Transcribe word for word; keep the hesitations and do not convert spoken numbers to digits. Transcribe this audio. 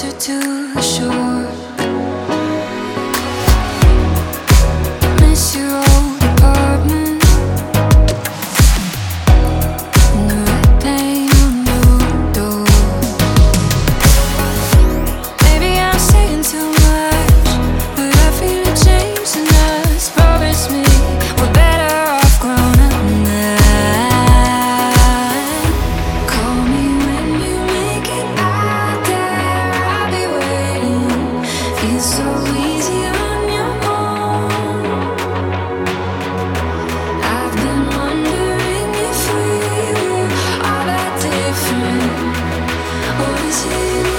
closer to the shore. Miss your old apartment and the red paint on your door. Maybe I'm saying too much, but I feel a change in us. Promise me we're better off grown up now. Call me when you make it out there, I'll be waiting. Feels so easy on your own. I've been wondering if we were all that different. What is it?